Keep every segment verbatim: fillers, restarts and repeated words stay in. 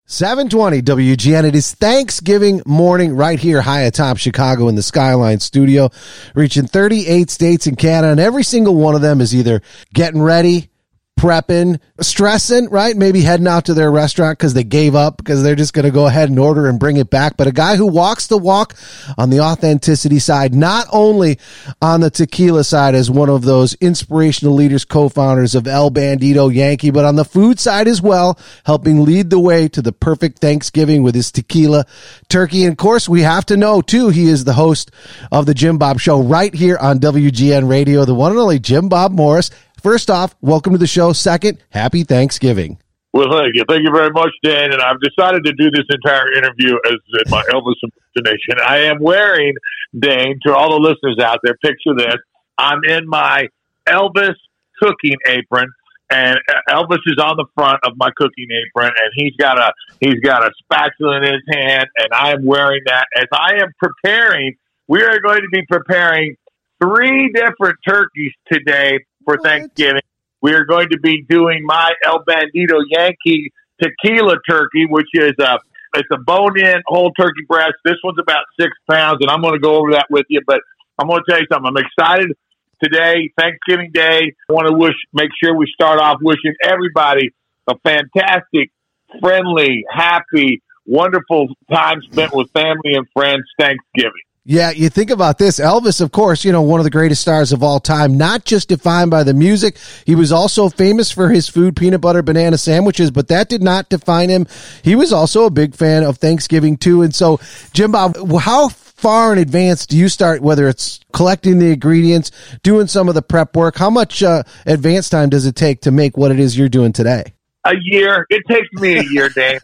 seven twenty W G N. It is Thanksgiving morning right here high atop Chicago in the Skyline studio, reaching thirty-eight states in Canada, and every single one of them is either getting ready, prepping, stressing, right? Maybe heading out to their restaurant because they gave up because they're just going to go ahead and order and bring it back. But a guy who walks the walk on the authenticity side, not only on the tequila side as one of those inspirational leaders, co-founders of El Bandito Yankee, but on the food side as well, helping lead the way to the perfect Thanksgiving with his tequila turkey. And of course, we have to know too, he is the host of the Jim Bob Show right here on W G N Radio, the one and only Jim Bob Morris. First off, welcome to the show. Second, happy Thanksgiving. Well, thank you. Thank you very much, Dan. And I've decided to do this entire interview as in my Elvis impersonation. I am wearing, Dane, to all the listeners out there, picture this. I'm in my Elvis cooking apron, and Elvis is on the front of my cooking apron, and he's got a he's got a spatula in his hand, and I am wearing that as I am preparing. We are going to be preparing three different turkeys today for what? Thanksgiving. We are going to be doing my El Bandito Yankee tequila turkey, which is a it's a bone-in whole turkey breast. This one's about six pounds, and I'm going to go over that with you. But I'm going to tell you something. I'm excited today, Thanksgiving Day. I want to wish, make sure we start off wishing everybody a fantastic, friendly, happy, wonderful time spent with family and friends Thanksgiving. Yeah, you think about this. Elvis, of course, you know, one of the greatest stars of all time, not just defined by the music. He was also famous for his food, peanut butter banana sandwiches, but that did not define him. He was also a big fan of Thanksgiving, too. And so, Jim Bob, how far in advance do you start, whether it's collecting the ingredients, doing some of the prep work? How much uh, advance time does it take to make what it is you're doing today? A year. It takes me a year, Dave.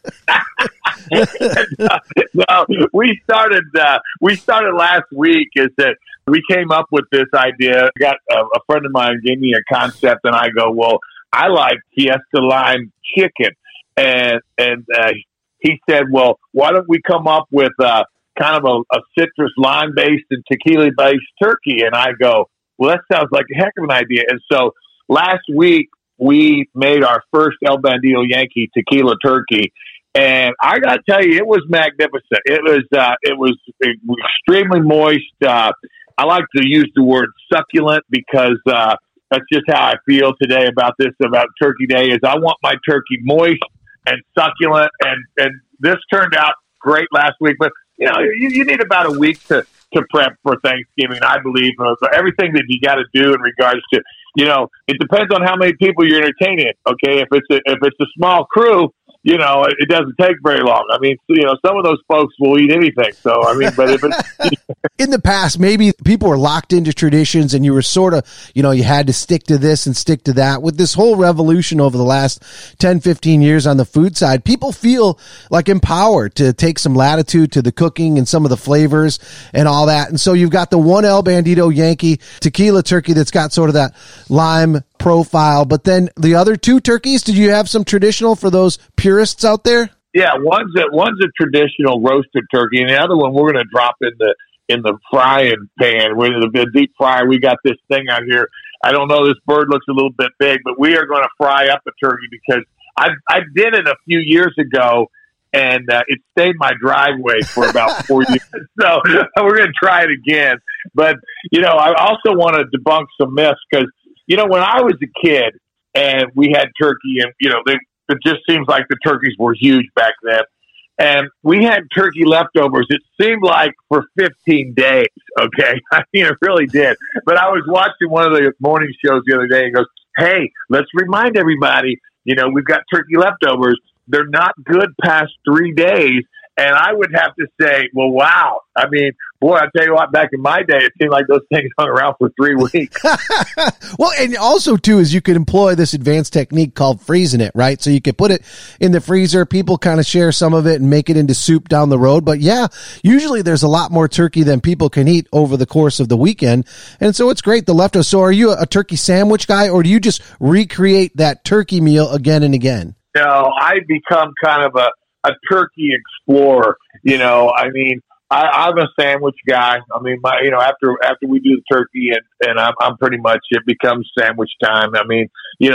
uh, well, we started. Uh, we started last week. Is that we came up with this idea? I got a, a friend of mine gave me a concept, and I go, "Well, I like Fiesta Lime chicken," and and uh, he said, "Well, why don't we come up with uh, kind of a, a citrus lime based and tequila based turkey?" And I go, "Well, that sounds like a heck of an idea." And so last week, we made our first El Bandito Yankee tequila turkey, and I got to tell you, it was magnificent. It was uh, it was extremely moist. Uh, I like to use the word succulent because uh, that's just how I feel today about this, about Turkey Day, is I want my turkey moist and succulent, and, and this turned out great last week. But, you know, you, you need about a week to, to prep for Thanksgiving, I believe. Uh, everything that you got to do in regards to, you know, it depends on how many people you're entertaining. Okay, if it's a, if it's a small crew, you know, it, it doesn't take very long. I mean, you know, some of those folks will eat anything. So, I mean, but if it's in the past, maybe people were locked into traditions, and you were sort of, you know, you had to stick to this and stick to that. With this whole revolution over the last ten, fifteen years on the food side, people feel like empowered to take some latitude to the cooking and some of the flavors and all that. And so you've got the one El Bandito Yankee tequila turkey that's got sort of that lime profile, but then the other two turkeys, did you have some traditional for those purists out there? Yeah, one's a, one's a traditional roasted turkey, and the other one we're going to drop in the in the frying pan with the deep fryer. We got this thing out here. I don't know, this bird looks a little bit big, but we are going to fry up a turkey because I I did it a few years ago, and uh, it stayed my driveway for about four years. So we're going to try it again. But, you know, I also want to debunk some myths because, you know, when I was a kid and we had turkey, and, you know, they, it just seems like the turkeys were huge back then. And we had turkey leftovers. It seemed like for fifteen days, okay? I mean, it really did. But I was watching one of the morning shows the other day and goes, hey, let's remind everybody, you know, we've got turkey leftovers. They're not good past three days. And I would have to say, well, wow. I mean, boy, I tell you what, back in my day, it seemed like those things hung around for three weeks. Well, and also, too, is you could employ this advanced technique called freezing it, right? So you could put it in the freezer. People kind of share some of it and make it into soup down the road. But, yeah, usually there's a lot more turkey than people can eat over the course of the weekend. And so it's great, the leftovers. So are you a turkey sandwich guy, or do you just recreate that turkey meal again and again? No, I become kind of a, a turkey explorer. You know, I mean, I, I'm a sandwich guy. I mean, my, you know, after after we do the turkey and, and I'm, I'm pretty much, it becomes sandwich time. I mean, you know,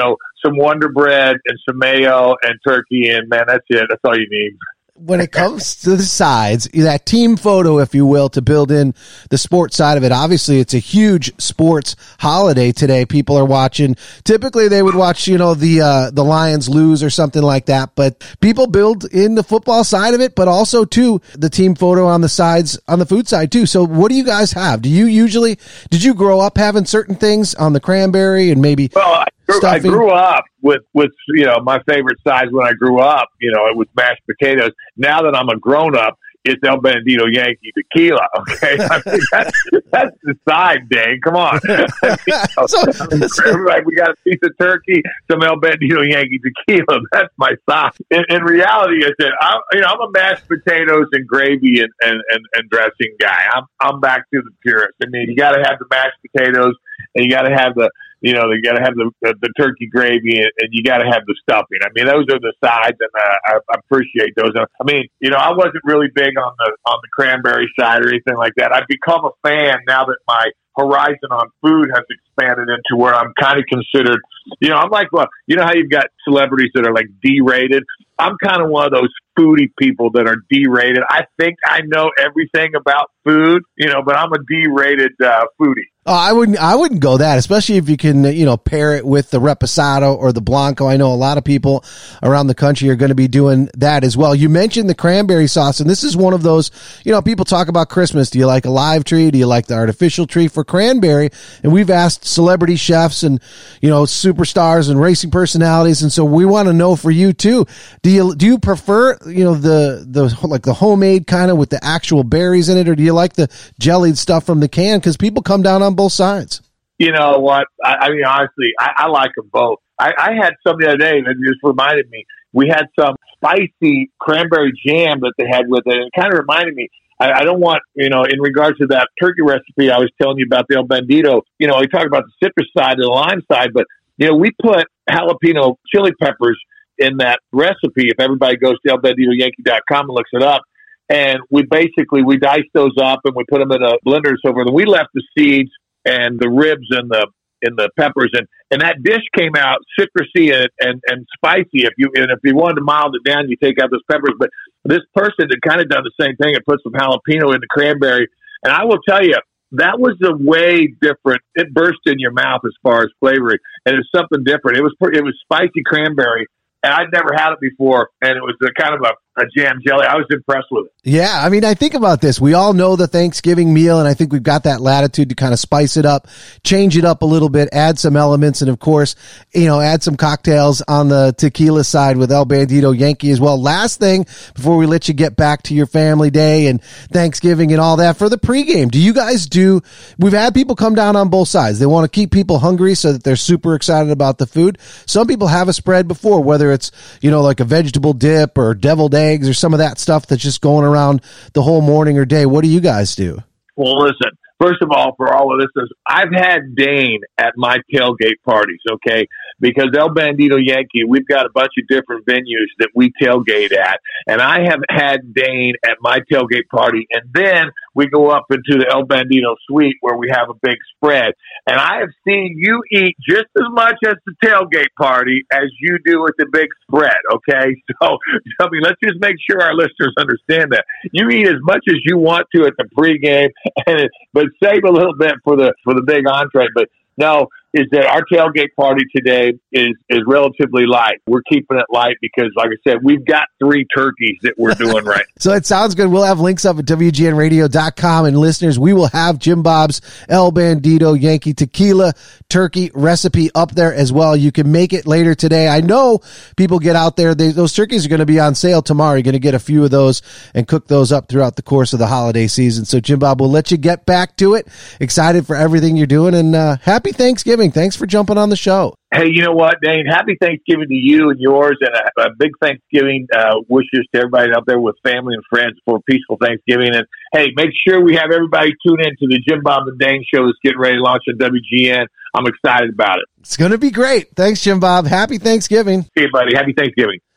some Wonder Bread and some mayo and turkey, and man, that's it. That's all you need. When it comes to the sides, that team photo, if you will, to build in the sports side of it, obviously it's a huge sports holiday today. People are watching. Typically they would watch, you know, the, uh, the Lions lose or something like that, but people build in the football side of it, but also too, the team photo on the sides, on the food side too. So what do you guys have? Do you usually, did you grow up having certain things on the cranberry and maybe well, I grew, I grew up with, with, you know, my favorite sides when I grew up, you know, it was mashed potatoes. Now that I'm a grown up, it's El Bandito Yankee Tequila. Okay, I mean, that's, that's the side, Dane. Come on, you know, so, everybody, we got a piece of turkey, some El Bandito Yankee Tequila. That's my side. In, in reality, I said, I'm, you know, I'm a mashed potatoes and gravy and, and, and, and dressing guy. I'm I'm back to the purist. I mean, you got to have the mashed potatoes, and you got to have the You know, you got to have the, the the turkey gravy, and, and you got to have the stuffing. I mean, those are the sides, and uh, I, I appreciate those. I mean, you know, I wasn't really big on the on the cranberry side or anything like that. I've become a fan now that my horizon on food has expanded into where I'm kind of considered, you know, I'm like, well, you know how you've got celebrities that are like D-rated? I'm kind of one of those foodie people that are D-rated. I think I know everything about food, you know, but I'm a D-rated uh, foodie. Oh, I wouldn't. I wouldn't go that, especially if you can, you know, pair it with the Reposado or the Blanco. I know a lot of people around the country are going to be doing that as well. You mentioned the cranberry sauce, and this is one of those. You know, people talk about Christmas. Do you like a live tree? Do you like the artificial tree? For cranberry, and we've asked celebrity chefs and you know superstars and racing personalities, and so we want to know for you too. Do you do you prefer you know the the like the homemade kind of with the actual berries in it, or do you like the jellied stuff from the can? Because people come down on both sides. You know what? I, I mean, honestly, I, I like them both. I, I had some the other day that just reminded me. We had some spicy cranberry jam that they had with it, and it kind of reminded me. I, I don't want, you know, in regards to that turkey recipe I was telling you about, the El Bandito, you know, we talk about the citrus side and the lime side, but, you know, we put jalapeno chili peppers in that recipe. If everybody goes to el bandito yankee dot com and looks it up, and we basically, we diced those up and we put them in a blender so forth. And we left the seeds and the ribs and the and the peppers, and, and that dish came out citrusy and, and, and spicy. If you and if you wanted to mild it down, you take out those peppers. But this person had kind of done the same thing and put some jalapeno in the cranberry. And I will tell you, that was a way different. It burst in your mouth as far as flavoring, and it's something different. It was it was spicy cranberry. And I'd never had it before, and it was a kind of a, a jam jelly. I was impressed with it. Yeah, I mean, I think about this. We all know the Thanksgiving meal, and I think we've got that latitude to kind of spice it up, change it up a little bit, add some elements, and of course, you know, add some cocktails on the tequila side with El Bandito Yankee as well. Last thing, before we let you get back to your family day and Thanksgiving and all that, for the pregame, do you guys do, we've had people come down on both sides. They want to keep people hungry so that they're super excited about the food. Some people have a spread before, whether it's, you know, like a vegetable dip or deviled eggs or some of that stuff that's just going around the whole morning or day. What do you guys do? Well, listen, first of all, for all of this, I've had Dane at my tailgate parties, okay? Because El Bandito Yankee, we've got a bunch of different venues that we tailgate at. And I have had Dane at my tailgate party. And then we go up into the El Bandito suite where we have a big spread. And I have seen you eat just as much at the tailgate party as you do at the big spread, okay? So, I mean, let's just make sure our listeners understand that. You eat as much as you want to at the pregame, and but save a little bit for the for the big entree. But no, is that our tailgate party today is, is relatively light. We're keeping it light because, like I said, we've got three turkeys that we're doing right. So it sounds good. We'll have links up at W G N radio dot com. And listeners, we will have Jim Bob's El Bandito Yankee Tequila turkey recipe up there as well. You can make it later today. I know people get out there. They, those turkeys are going to be on sale tomorrow. You're going to get a few of those and cook those up throughout the course of the holiday season. So Jim Bob, we'll let you get back to it. Excited for everything you're doing, and uh, happy Thanksgiving. Thanks for jumping on the show. Hey, you know what, Dane? Happy Thanksgiving to you and yours, and a, a big Thanksgiving uh, wishes to everybody out there with family and friends for a peaceful Thanksgiving. And, hey, make sure we have everybody tune in to the Jim Bob and Dane show that's getting ready to launch on W G N. I'm excited about it. It's going to be great. Thanks, Jim Bob. Happy Thanksgiving. See you, buddy. Happy Thanksgiving.